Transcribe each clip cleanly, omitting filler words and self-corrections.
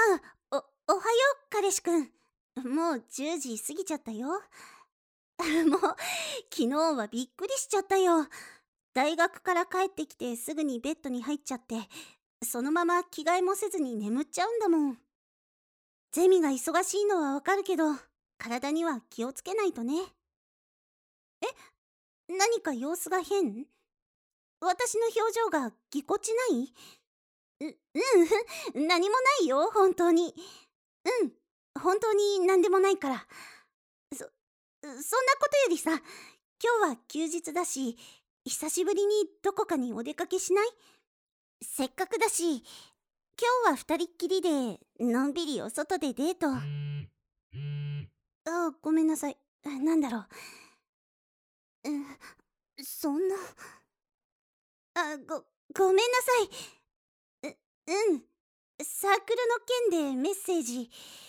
おはよう、彼氏くん。もう10時過ぎちゃったよ。もう、昨日はびっくりしちゃったよ。大学から帰ってきてすぐにベッドに入っちゃって、そのまま着替えもせずに眠っちゃうんだもん。ゼミが忙しいのはわかるけど、体には気をつけないとね。何か様子が変？私の表情がぎこちない？何もないよ、本当に。本当に何でもないから。そんなことよりさ、今日は休日だし、久しぶりにどこかにお出かけしない？せっかくだし、今日は二人っきりで、のんびりお外でデート。ごめんなさい。なんだろう。そんな。ごめんなさい。サークルの件でメッセージ。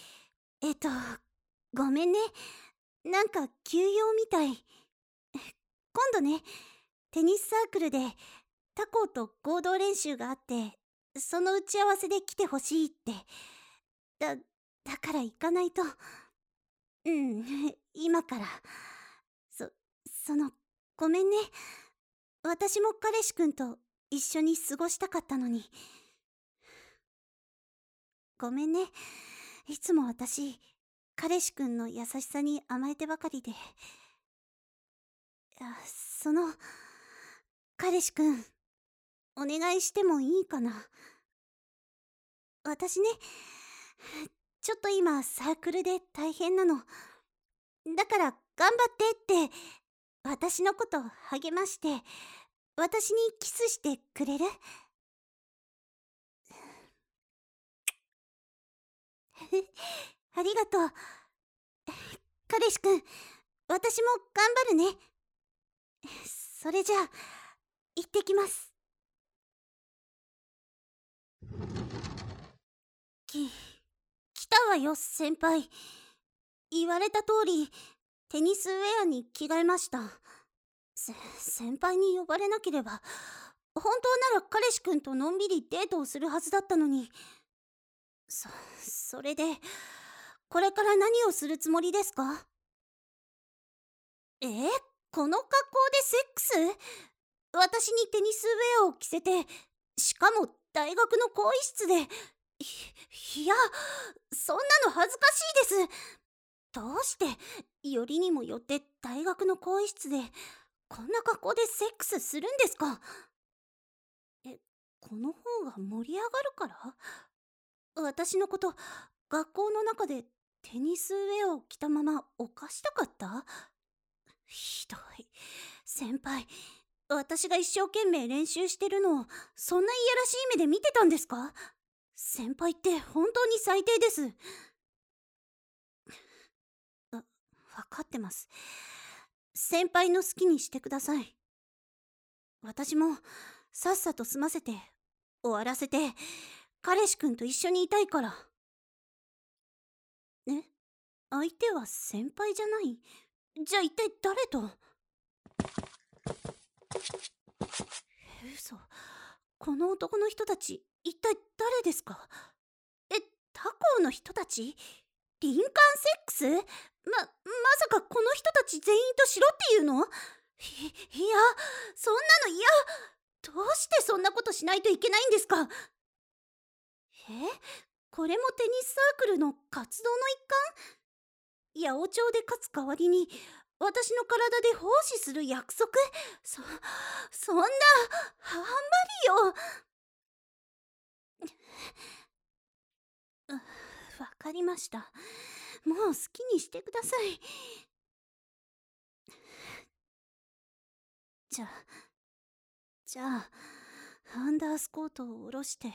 ごめんね。なんか急用みたい。今度ね、テニスサークルで他校と合同練習があって、その打ち合わせで来てほしいって。だから行かないと。今から。ごめんね。私も彼氏くんと一緒に過ごしたかったのに。ごめんね。いつも私、彼氏くんの優しさに甘えてばかりで。彼氏くん、お願いしてもいいかな。私ね、ちょっと今サークルで大変なの。だから頑張ってって、私のこと励まして、私にキスしてくれる？ありがとう。彼氏くん、私も頑張るね。それじゃあ、行ってきます。来たわよ、先輩。言われた通り、テニスウェアに着替えました。先輩に呼ばれなければ、本当なら彼氏くんとのんびりデートをするはずだったのに。それで、これから何をするつもりですか？この格好でセックス？私にテニスウェアを着せて、しかも大学の更衣室で。いや、そんなの恥ずかしいです。どうしてよりにもよって大学の更衣室でこんな格好でセックスするんですか？この方が盛り上がるから？私のこと学校の中でテニスウェアを着たまま犯したかった？ひどい。先輩、私が一生懸命練習してるのをそんないやらしい目で見てたんですか？先輩って本当に最低です。分かってます。先輩の好きにしてください。私もさっさと済ませて終わらせて彼氏くんと一緒にいたいから。相手は先輩じゃない？じゃあ一体誰と？嘘。この男の人たち一体誰ですか？他校の人たち？林間セックス？まさかこの人たち全員としろっていうの？いや、そんなの嫌。どうしてそんなことしないといけないんですか？これもテニスサークルの活動の一環？八百長で勝つ代わりに私の体で奉仕する約束？そんな、あんまりよ。わかりました。もう好きにしてください。じゃあ、アンダースコートを下ろして。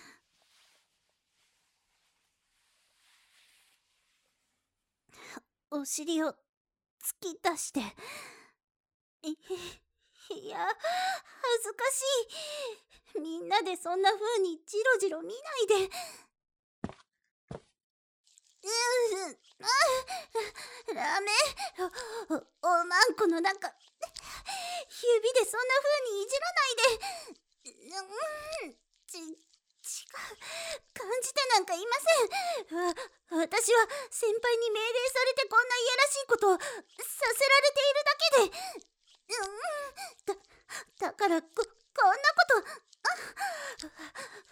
お尻を突き出して。いや、恥ずかしい。みんなでそんな風にジロジロ見ないで。ダメ。おまんこの中、指でそんな風にいじらないで。違う。感じてなんかかいません。私は先輩に命令されてこんないやらしいことをさせられているだけで。だからこんなこと、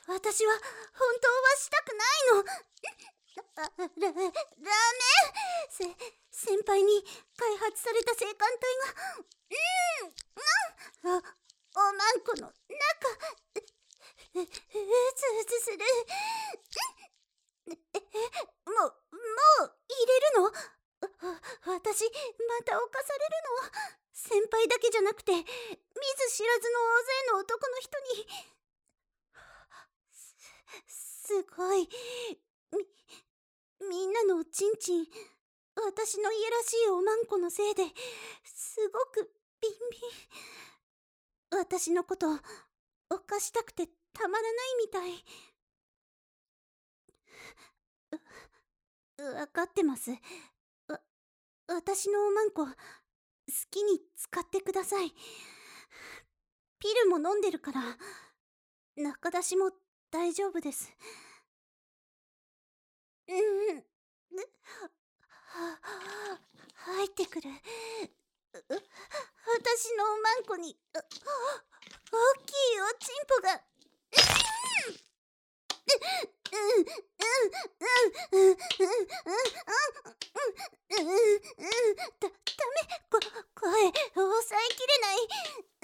私は本当はしたくないの。ラーメン先輩に開発された性感帯がおまんこの中うずうずする。もう入れるの？私また犯されるの？先輩だけじゃなくて見ず知らずの大勢の男の人に。すごい。みんなのおちんちん、私のいやらしいおまんこのせいですごくビンビン。私のこと犯したくてたまらないみたい。わかってます。私のおまんこ好きに使ってください。ピルも飲んでるから中出しも大丈夫です。入ってくる。私のおまんこに大きいおちんぽが。ダメ、声抑えきれない。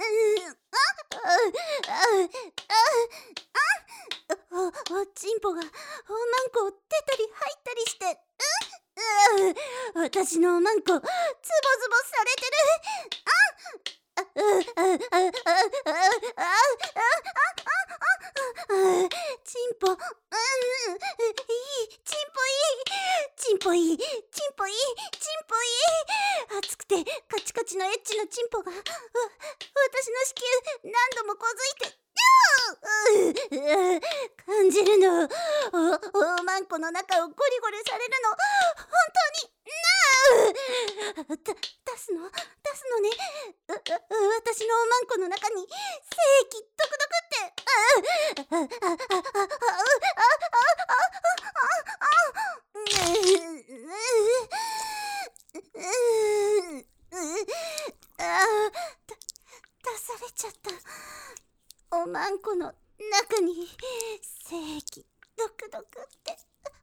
おちんぽがおまんこを出たり入ったりして。私のおまんこズボズボされてる。チンポ、いい、チンポいい、チンポいい、チンポいい、チンポいい。熱くてカチカチのエッチなチンポが私の子宮何度もこづいて。感じるの。おまんこの中をゴリゴリされるの本当に出すのね。私のおまんこの中に精液ドクドクって出されちゃった。おまんこの中に精液ドクドクって。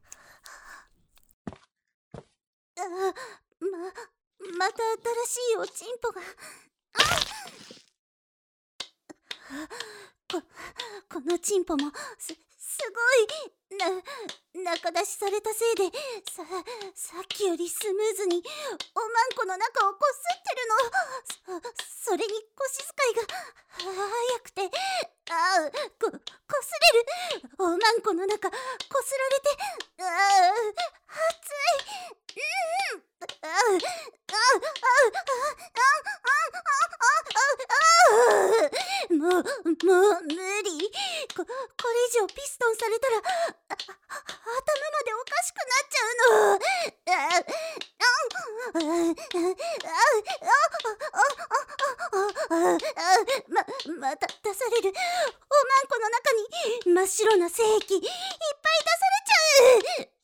また新しいおちんぽが。このチンポもすごい中出しされたせいでさっきよりスムーズにおまんこの中をこすってるの。それに腰使いが早くてこすれる。おまんこの中こすられて熱い。もう無理。これ以上ピストンされたら頭までおかしくなっちゃうの。また出される。おまんこの中に真っ白な精液いっぱい出されちゃう。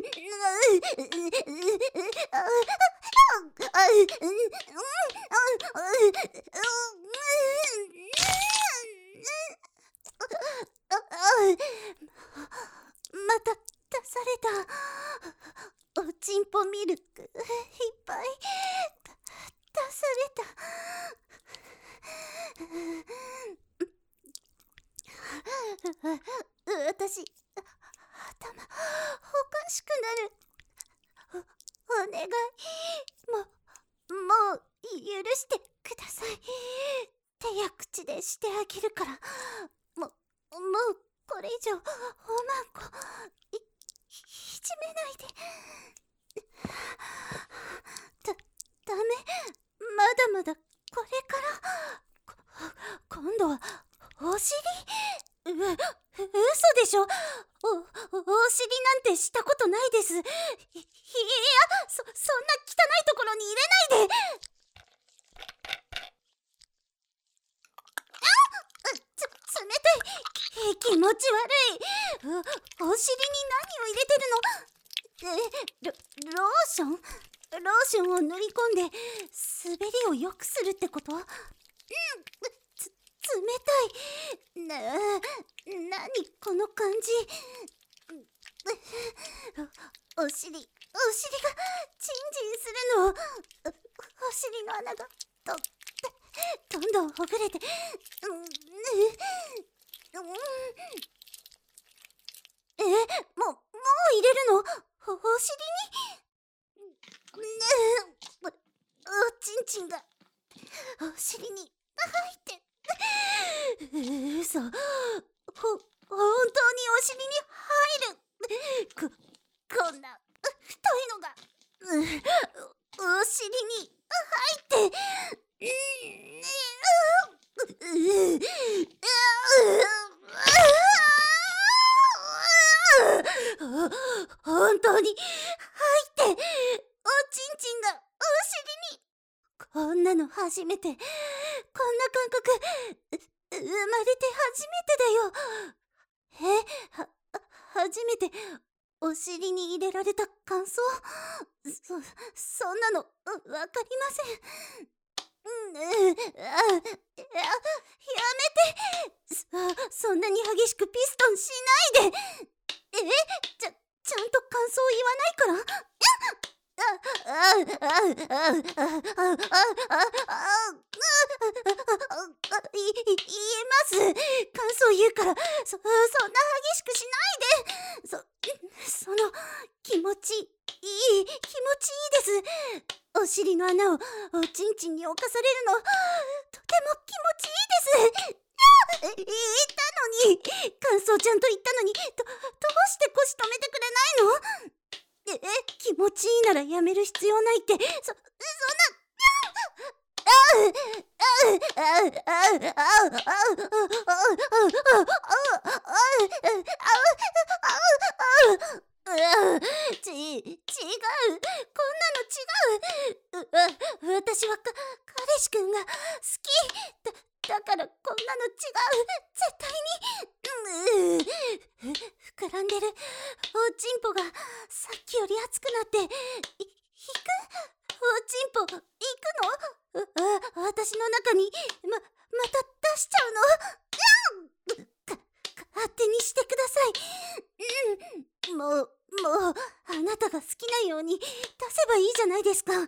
また出された。おちんぽミルクいっぱい出された。私頭おかしくなる。お願い、もう許してください。手や口でしてあげるから。もうこれ以上おまんこいじめないで。ダメ、まだまだこれから。今度はお尻？嘘でしょ。お尻なんてしたことないです。いや、そんな汚いところに入れないで。冷たい。気持ち悪い。お尻にローションを塗り込んで滑りを良くするってこと？冷たい。何この感じ。お尻がチンチンするの。お尻の穴がどんどんほぐれて、もう入れるの？お尻に？おちんちんがお尻に入って。嘘。本当にお尻に入る。こんな太いのがお尻に入って。本当に入っておちんちんがお尻に。こんなの初めて。こんな感覚生まれて初めてだよ。初めてお尻に入れられた感想？そんなのわかりません。やめて。そんなに激しくピストンしないで。ちゃんと感想言わないから。言えます。感想言うから。そんな激しくしないで。その気持ちいいです。お尻の穴をおちんちんに侵されるのとても気持ちいいです。言ったのに、感想ちゃんと言ったのに、どうして腰止めてくれないの？気持ちいいならやめる必要ないって。そんな。違う。こんなの違う。私は彼氏くんが好き。だからこんなの違う。絶対に。膨らんでるおちんぽがさっきより熱くなって、引く？おちんぽ行くの？私の中にまた出しちゃうの？勝手にしてください。もうあなたが好きなように出せばいいじゃないですか。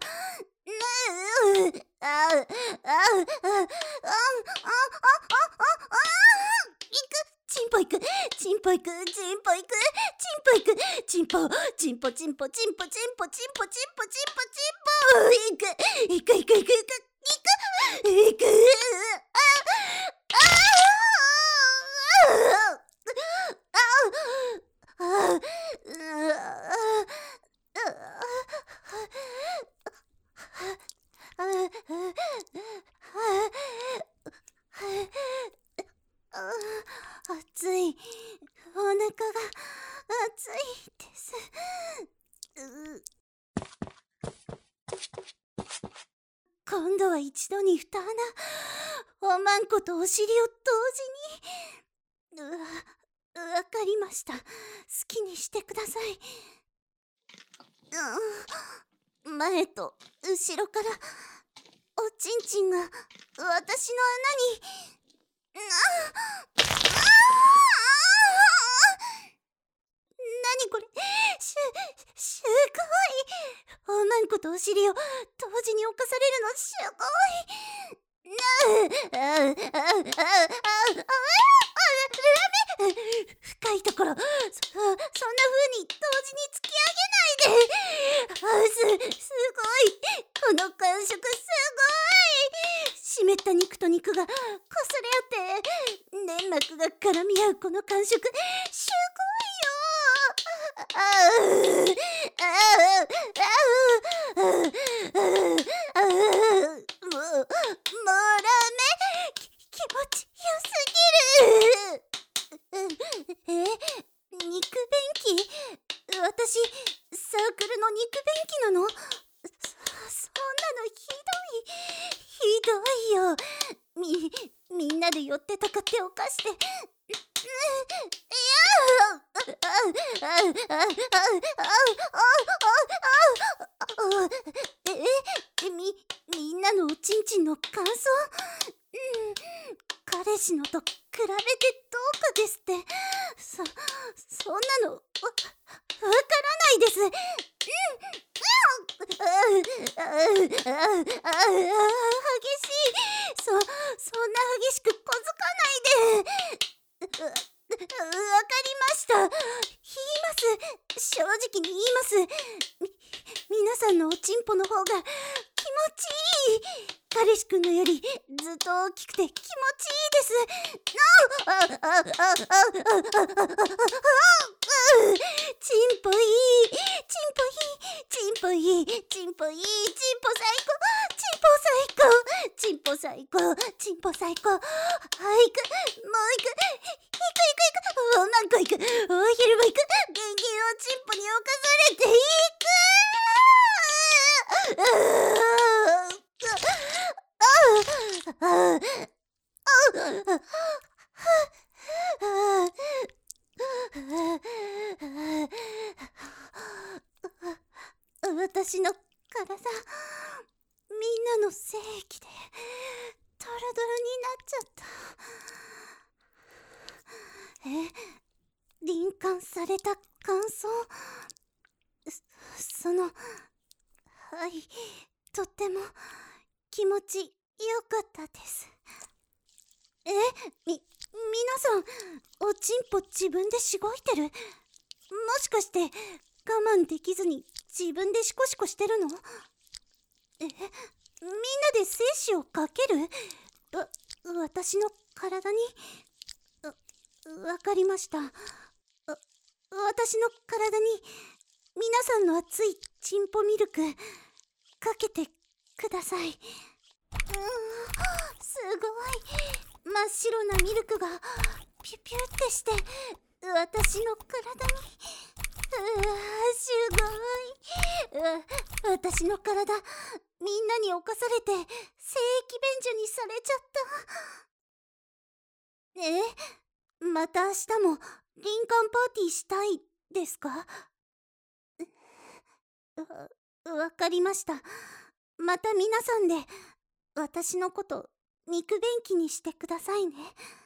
チンポ行く。暑い。お腹が暑いです。今度は一度に二穴。おまんことお尻を同時に。わかりました。好きにしてください。前と後ろからおちんちんが私の穴に。何これ。すごい。おまんことお尻を同時に侵されるのすごい。深いところ。そんな風に同時に突き上げないで。すごい。この感触すごい。湿った肉と肉が擦れ合って粘膜が絡み合うこの感触すごいよ。もうダメ。気持ちよすぎる。肉便器？私サークルの肉便器なの？そんなのひどいよ。みんなで寄ってたかっておかして。 みんなのおちんちんの感想、彼氏のと比べてどうかですって。そんなのわからないです。激しい。そんな激しく小づかないで。わかりました。言います。正直に言います。皆さんのおちんぽの方が気持ちいい。彼氏くんのよりずっと大きくて気持ちいいです。チンポいい、チンポいい、チンポいい、チンポいい、チンポ最高、チンポ最高、チンポ最高。はい、行く、もう行く、何個行く、お昼も行く、元気をチンポに侵されていく。私の体、みんなの精液でドロドロになっちゃった。輪姦された感想、はい、とっても気持ちよかったです。皆さん、おちんぽ自分でしごいてる？もしかして我慢できずに自分でシコシコしてるの？みんなで精子をかける？私の体に？わかりました。私の体に皆さんの熱いチンポミルクかけてください。すごい。真っ白なミルクがピュピュってして私の体に。すごい。私の体みんなに侵されて精液便所にされちゃった。また明日もリンカンパーティーしたいですか？わかりました。また皆さんで私のこと肉便器にしてくださいね。